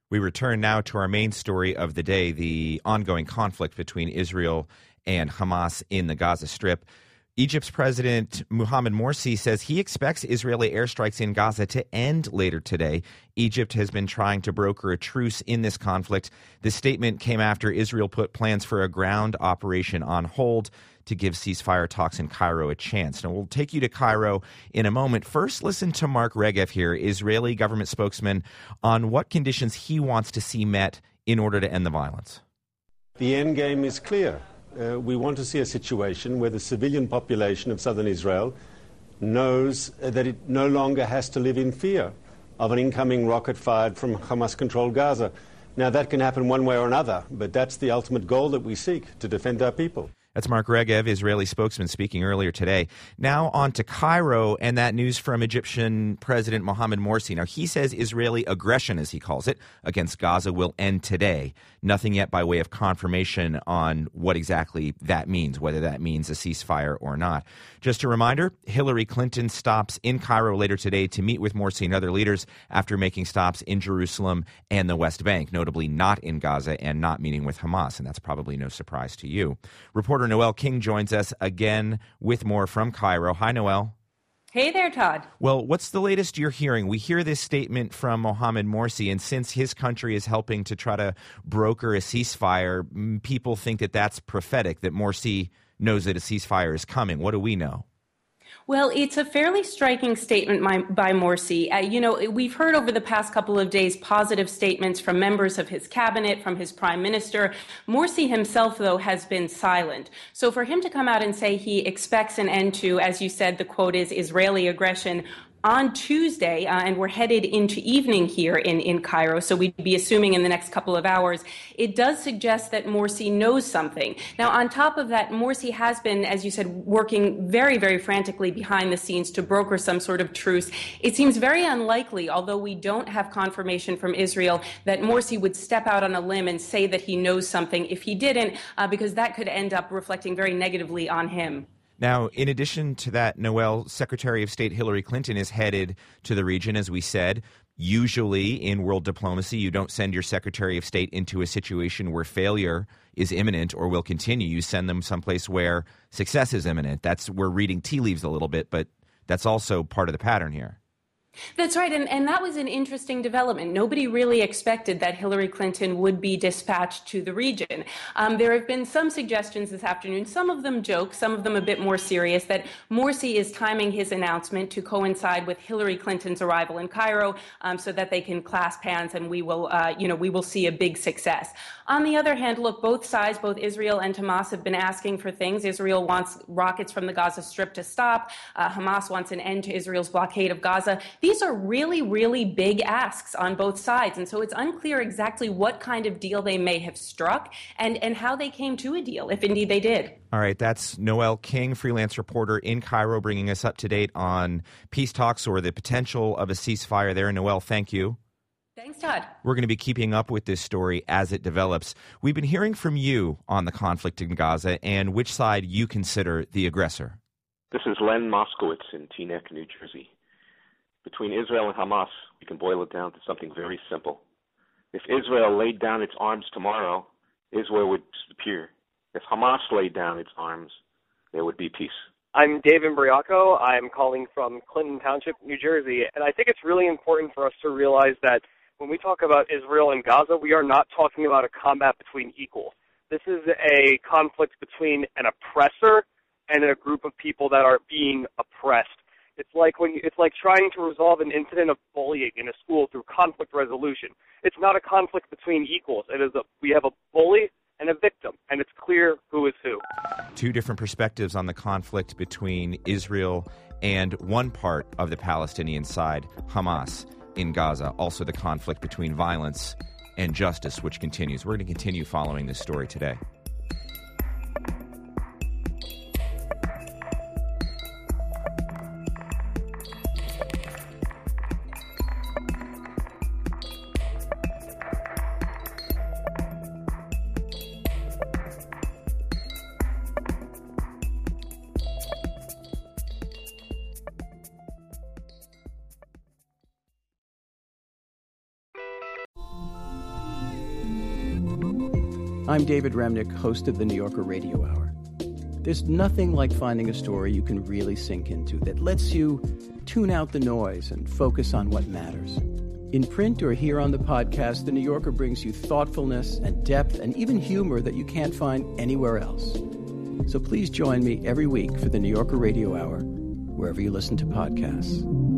We return now to our main story of the day, the ongoing conflict between Israel and Hamas in the Gaza Strip. Egypt's President Mohamed Morsi says he expects Israeli airstrikes in Gaza to end later today. Egypt has been trying to broker a truce in this conflict. This statement came after Israel put plans for a ground operation on hold to give ceasefire talks in Cairo a chance. Now, we'll take you to Cairo in a moment. First, listen to Mark Regev here, Israeli government spokesman, on what conditions he wants to see met in order to end the violence. The end game is clear. We want to see a situation where the civilian population of southern Israel knows that it no longer has to live in fear of an incoming rocket fired from Hamas-controlled Gaza. Now, that can happen one way or another, but that's the ultimate goal that we seek, to defend our people. That's Mark Regev, Israeli spokesman, speaking earlier today. Now on to Cairo and that news from Egyptian President Mohamed Morsi. Now, he says Israeli aggression, as he calls it, against Gaza will end today. Nothing yet by way of confirmation on what exactly that means, whether that means a ceasefire or not. Just a reminder, Hillary Clinton stops in Cairo later today to meet with Morsi and other leaders after making stops in Jerusalem and the West Bank, notably not in Gaza and not meeting with Hamas, and that's probably no surprise to you. Reporter Noel King joins us again with more from Cairo. Hi, Noel. Hey there, Todd. Well, what's the latest you're hearing? We hear this statement from Mohamed Morsi, and since his country is helping to try to broker a ceasefire, people think that that's prophetic, that Morsi knows that a ceasefire is coming. What do we know? Well, it's a fairly striking statement by Morsi. We've heard over the past couple of days positive statements from members of his cabinet, from his prime minister. Morsi himself, though, has been silent. So for him to come out and say he expects an end to, as you said, the quote is Israeli aggression on Tuesday, and we're headed into evening here in Cairo, so we'd be assuming in the next couple of hours, it does suggest that Morsi knows something. Now, on top of that, Morsi has been, as you said, working very, very frantically behind the scenes to broker some sort of truce. It seems very unlikely, although we don't have confirmation from Israel, that Morsi would step out on a limb and say that he knows something if he didn't, because that could end up reflecting very negatively on him. Now, in addition to that, Noel, Secretary of State Hillary Clinton is headed to the region, as we said. Usually in world diplomacy, you don't send your Secretary of State into a situation where failure is imminent or will continue. You send them someplace where success is imminent. We're reading tea leaves a little bit, but that's also part of the pattern here. That's right, and that was an interesting development. Nobody really expected that Hillary Clinton would be dispatched to the region. There have been some suggestions this afternoon, some of them jokes, some of them a bit more serious, that Morsi is timing his announcement to coincide with Hillary Clinton's arrival in Cairo, so that they can clasp hands and we will see a big success. On the other hand, look, both sides, both Israel and Hamas, have been asking for things. Israel wants rockets from the Gaza Strip to stop. Hamas wants an end to Israel's blockade of Gaza. These are really, really big asks on both sides. And so it's unclear exactly what kind of deal they may have struck and how they came to a deal, if indeed they did. All right, that's Noel King, freelance reporter in Cairo, bringing us up to date on peace talks or the potential of a ceasefire there. Noel, thank you. Thanks, Todd. We're going to be keeping up with this story as it develops. We've been hearing from you on the conflict in Gaza and which side you consider the aggressor. This is Len Moskowitz in Teaneck, New Jersey. Between Israel and Hamas, we can boil it down to something very simple. If Israel laid down its arms tomorrow, Israel would disappear. If Hamas laid down its arms, there would be peace. I'm Dave Imbriaco. I'm calling from Clinton Township, New Jersey. And I think it's really important for us to realize that when we talk about Israel and Gaza, we are not talking about a combat between equals. This is a conflict between an oppressor and a group of people that are being oppressed. It's like trying to resolve an incident of bullying in a school through conflict resolution. It's not a conflict between equals. We have a bully and a victim, and it's clear who is who. Two different perspectives on the conflict between Israel and one part of the Palestinian side, Hamas, in Gaza. Also the conflict between violence and justice, which continues. We're going to continue following this story today. I'm David Remnick, host of the New Yorker Radio Hour. There's nothing like finding a story you can really sink into that lets you tune out the noise and focus on what matters. In print or here on the podcast, The New Yorker brings you thoughtfulness and depth and even humor that you can't find anywhere else. So please join me every week for the New Yorker Radio Hour, wherever you listen to podcasts.